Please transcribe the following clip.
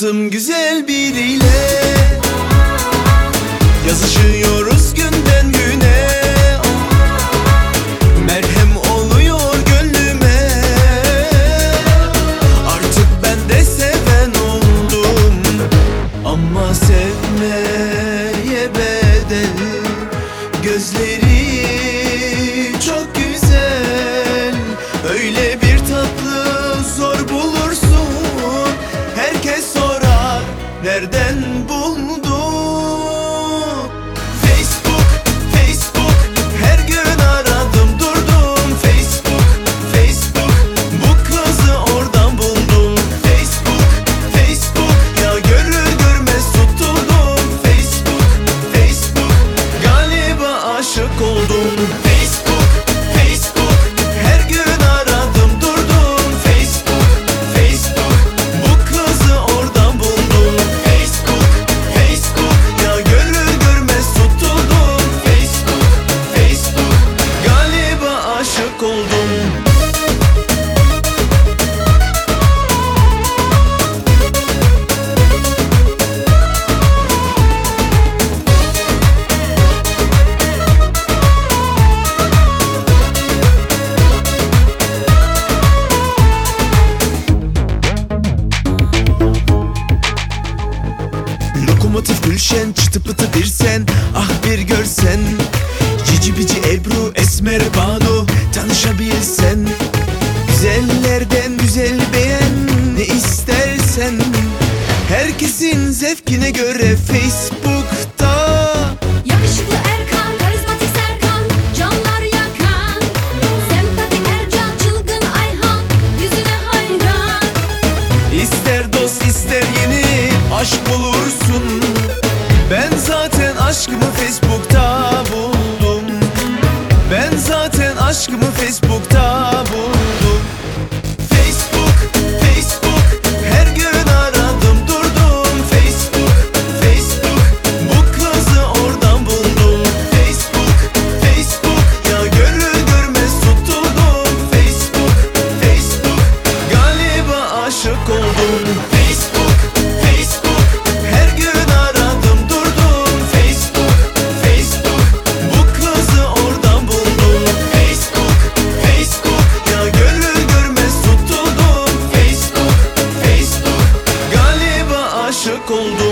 tanıştım güzel biriyle. Yazışıyoruz günden güne. Merhem oluyor gönlüme. Artık ben de seven oldum. Ama sevmeye bedel. Gözleri çok güzel. Öyle bir tatlı zor bulursun. Herkes sorar nereden buldun? Facebook, Facebook, her gün aradım durdum. Facebook, Facebook, bu kızı oradan buldum. Facebook, Facebook, ya görür görmez tutuldum. Facebook, Facebook, galiba aşık oldum. Facebook, Facebook, her gün aradım durdum. Facebook, Facebook, bu kızı oradan buldum. Facebook, Facebook, ya görür görmez tutuldum. Facebook, Facebook, galiba aşık oldum. Lokomotif Gülşen, çıtı pıtı bir sen. Ah bir görsen. Cici bici Ebru, Esmer Banu, tanışabilsen. Güzellerden güzel beğen, ne istersen. Herkesin zevkine göre Facebook'ta. Yakışıklı Erkan, karizmatik Serkan, canlar yakan. Sempatik Ercan, çılgın Ayhan, yüzüne hayran. İster dost ister yeni aşk bulursun. Ben zaten aşkımı Facebook'ta buldum. Ben zaten aşkımı Facebook'ta buldum. Facebook, Facebook, her gün aradım durdum. Facebook, Facebook, bu kızı oradan buldum. Facebook, Facebook, ya görür görmez tutuldum. Facebook, Facebook, galiba aşık oldum. Facebook, Facebook, her gün aradım durdum. Facebook, Facebook, bu kızı oradan buldum. Facebook, Facebook, ya görür görmez tutuldum. Facebook, Facebook, galiba aşık oldum.